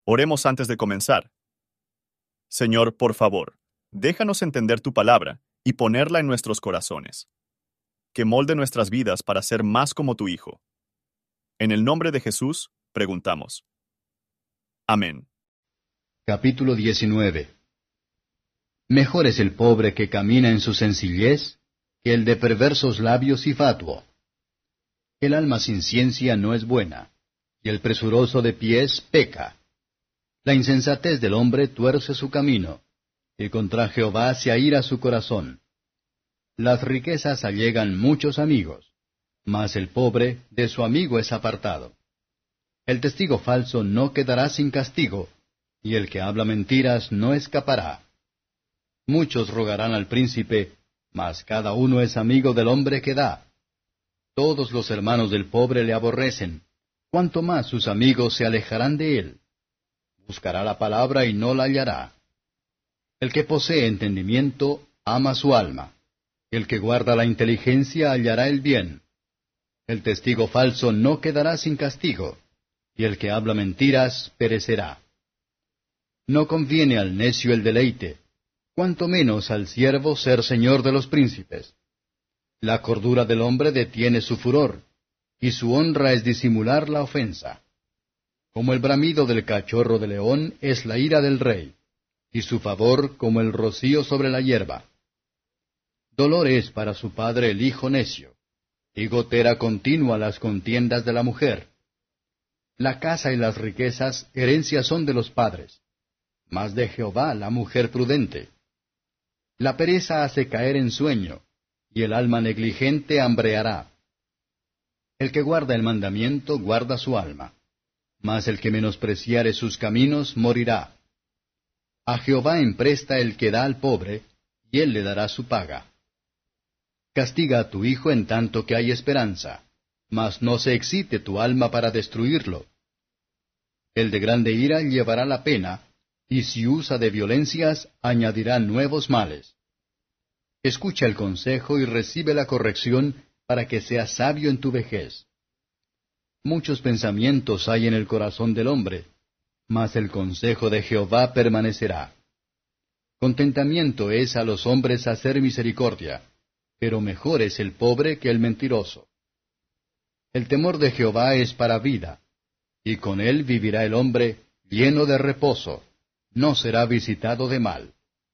Oremos antes de comenzar. Señor, por favor, déjanos entender tu palabra y ponerla en nuestros corazones. Que molde nuestras vidas para ser más como tu Hijo. En el nombre de Jesús, preguntamos. Amén. Capítulo 19. Mejor es el pobre que camina en su sencillez que el de perversos labios y fatuo. El alma sin ciencia no es buena, y el presuroso de pies peca. La insensatez del hombre tuerce su camino, y contra Jehová se aira su corazón. Las riquezas allegan muchos amigos, mas el pobre de su amigo es apartado. El testigo falso no quedará sin castigo, y el que habla mentiras no escapará. Muchos rogarán al príncipe, mas cada uno es amigo del hombre que da. Todos los hermanos del pobre le aborrecen, cuanto más sus amigos se alejarán de él. Buscará la palabra y no la hallará. El que posee entendimiento ama su alma. El que guarda la inteligencia hallará el bien. El testigo falso no quedará sin castigo, y el que habla mentiras perecerá. No conviene al necio el deleite, cuanto menos al siervo ser señor de los príncipes. La cordura del hombre detiene su furor, y su honra es disimular la ofensa. Como el bramido del cachorro de león es la ira del rey, y su favor como el rocío sobre la hierba. Dolor es para su padre el hijo necio, y gotera continua las contiendas de la mujer. La casa y las riquezas herencia son de los padres, mas de Jehová la mujer prudente. La pereza hace caer en sueño, y el alma negligente hambreará. El que guarda el mandamiento guarda su alma, mas el que menospreciare sus caminos morirá. A Jehová empresta el que da al pobre, y él le dará su paga. Castiga a tu hijo en tanto que hay esperanza, mas no se excite tu alma para destruirlo. El de grande ira llevará la pena, y si usa de violencias, añadirá nuevos males. Escucha el consejo y recibe la corrección, para que seas sabio en tu vejez. Muchos pensamientos hay en el corazón del hombre, mas el consejo de Jehová permanecerá. Contentamiento es a los hombres hacer misericordia, pero mejor es el pobre que el mentiroso. El temor de Jehová es para vida, y con él vivirá el hombre lleno de reposo, no será visitado de mal.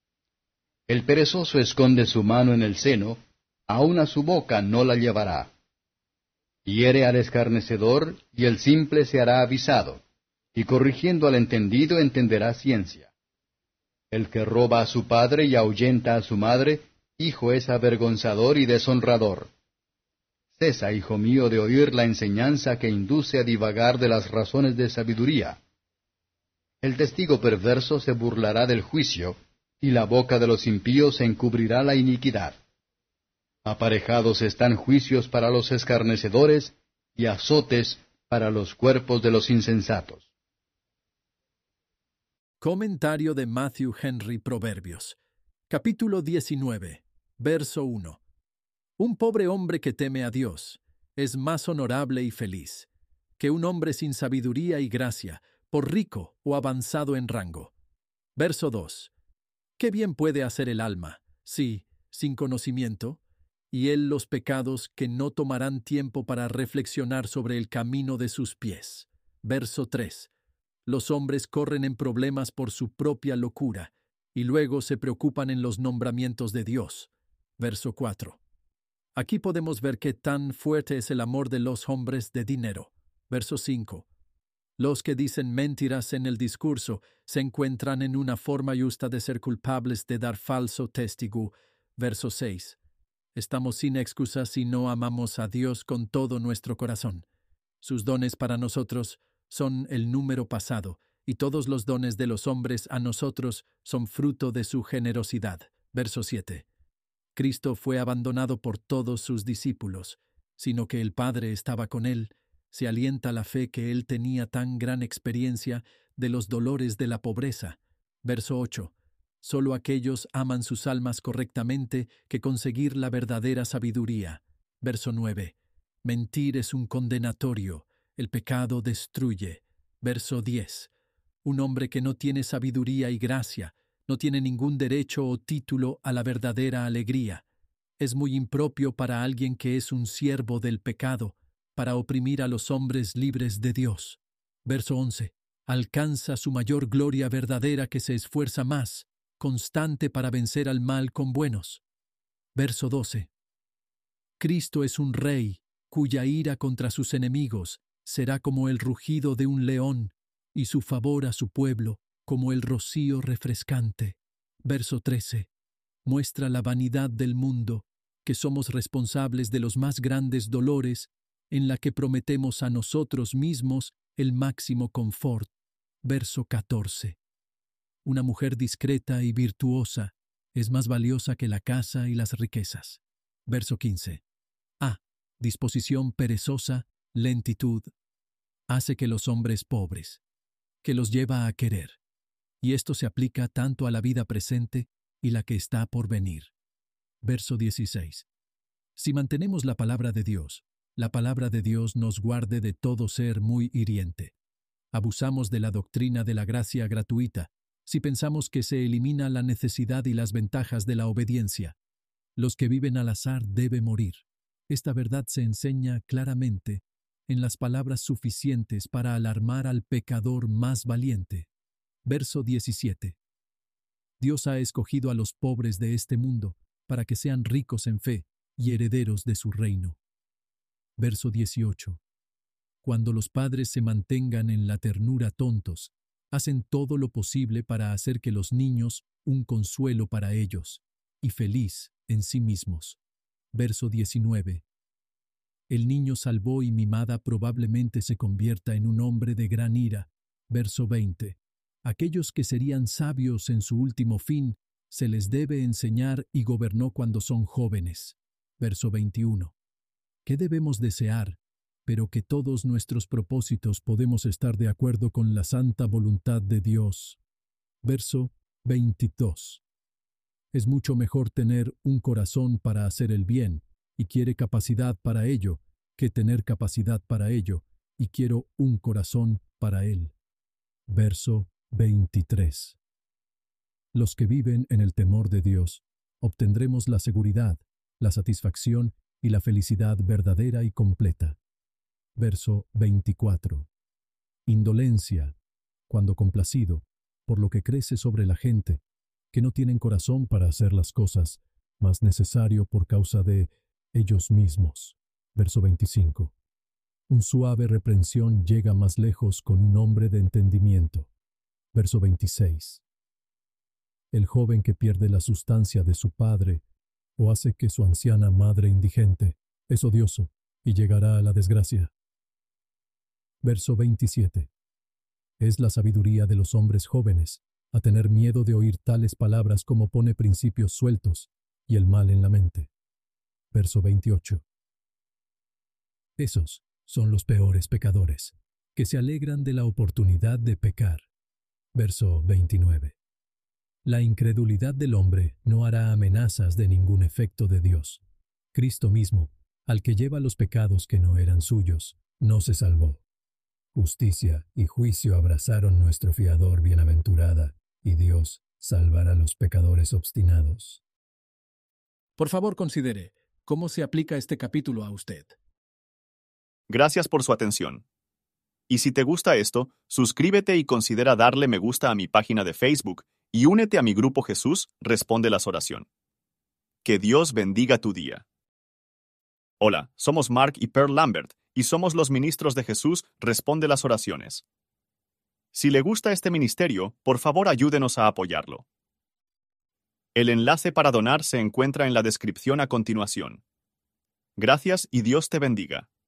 El perezoso esconde su mano en el seno, aun a su boca no la llevará. Hiere al escarnecedor, y el simple se hará avisado, y corrigiendo al entendido entenderá ciencia. El que roba a su padre y ahuyenta a su madre, hijo es avergonzador y deshonrador. Cesa, hijo mío, de oír la enseñanza que induce a divagar de las razones de sabiduría. El testigo perverso se burlará del juicio, y la boca de los impíos encubrirá la iniquidad. Aparejados están juicios para los escarnecedores, y azotes para los cuerpos de los insensatos. Comentario de Matthew Henry Proverbios. Capítulo 19, verso 1. Un pobre hombre que teme a Dios es más honorable y feliz que un hombre sin sabiduría y gracia, por rico o avanzado en rango. Verso 2. ¿Qué bien puede hacer el alma, si, sin conocimiento, y él los pecados que no tomarán tiempo para reflexionar sobre el camino de sus pies? Verso 3. Los hombres corren en problemas por su propia locura, y luego se preocupan en los nombramientos de Dios. Verso 4. Aquí podemos ver qué tan fuerte es el amor de los hombres de dinero. Verso 5. Los que dicen mentiras en el discurso se encuentran en una forma justa de ser culpables de dar falso testigo. Verso 6. Estamos sin excusas si no amamos a Dios con todo nuestro corazón. Sus dones para nosotros son el número pasado, y todos los dones de los hombres a nosotros son fruto de su generosidad. Verso 7. Cristo fue abandonado por todos sus discípulos, sino que el Padre estaba con él. Se alienta la fe que él tenía tan gran experiencia de los dolores de la pobreza. Verso 8. Solo aquellos aman sus almas correctamente que conseguir la verdadera sabiduría. Verso 9. Mentir es un condenatorio, el pecado destruye. Verso 10. un hombre que no tiene sabiduría y gracia, no tiene ningún derecho o título a la verdadera alegría. Es muy impropio para alguien que es un siervo del pecado, para oprimir a los hombres libres de Dios. Verso 11. Alcanza su mayor gloria verdadera que se esfuerza más, constante para vencer al mal con buenos. Verso 12. Cristo es un rey, cuya ira contra sus enemigos será como el rugido de un león, y su favor a su pueblo como el rocío refrescante. Verso 13. Muestra la vanidad del mundo, que somos responsables de los más grandes dolores, en la que prometemos a nosotros mismos el máximo confort. Verso 14. Una mujer discreta y virtuosa es más valiosa que la casa y las riquezas. Verso 15. A. Disposición perezosa, lentitud, hace que los hombres pobres, que los lleva a querer. Y esto se aplica tanto a la vida presente y la que está por venir. Verso 16. Si mantenemos la palabra de Dios nos guarde de todo ser muy hiriente. Abusamos de la doctrina de la gracia gratuita, si pensamos que se elimina la necesidad y las ventajas de la obediencia. Los que viven al azar deben morir. Esta verdad se enseña claramente en las palabras suficientes para alarmar al pecador más valiente. Verso 17. Dios ha escogido a los pobres de este mundo para que sean ricos en fe y herederos de su reino. Verso 18. Cuando los padres se mantengan en la ternura tontos, hacen todo lo posible para hacer que los niños un consuelo para ellos, y feliz en sí mismos. Verso 19. El niño salvo y mimada probablemente se convierta en un hombre de gran ira. Verso 20. Aquellos que serían sabios en su último fin, se les debe enseñar y gobernó cuando son jóvenes. Verso 21. ¿Qué debemos desear? Pero que todos nuestros propósitos podemos estar de acuerdo con la santa voluntad de Dios. Verso 22. Es mucho mejor tener un corazón para hacer el bien, y quiere capacidad para ello, que tener capacidad para ello, y quiero un corazón para él. Verso 23. Los que viven en el temor de Dios, obtendremos la seguridad, la satisfacción y la felicidad verdadera y completa. Verso 24. Indolencia, cuando complacido, por lo que crece sobre la gente, que no tienen corazón para hacer las cosas, más necesario por causa de ellos mismos. Verso 25. Un suave reprensión llega más lejos con un hombre de entendimiento. Verso 26. El joven que pierde la sustancia de su padre, o hace que su anciana madre indigente, es odioso y llegará a la desgracia. Verso 27. Es la sabiduría de los hombres jóvenes, a tener miedo de oír tales palabras como pone principios sueltos, y el mal en la mente. Verso 28. Esos son los peores pecadores, que se alegran de la oportunidad de pecar. Verso 29. La incredulidad del hombre no hará amenazas de ningún efecto de Dios. Cristo mismo, al que lleva los pecados que no eran suyos, no se salvó. Justicia y juicio abrazaron nuestro fiador bienaventurada, y Dios salvará a los pecadores obstinados. Por favor, considere cómo se aplica este capítulo a usted. Gracias por su atención. Y si te gusta esto, suscríbete y considera darle me gusta a mi página de Facebook y únete a mi grupo Jesús Responde las Oraciones. Que Dios bendiga tu día. Hola, somos Mark y Pearl Lambert, y somos los ministros de Jesús Responde las Oraciones. Si le gusta este ministerio, por favor ayúdenos a apoyarlo. El enlace para donar se encuentra en la descripción a continuación. Gracias y Dios te bendiga.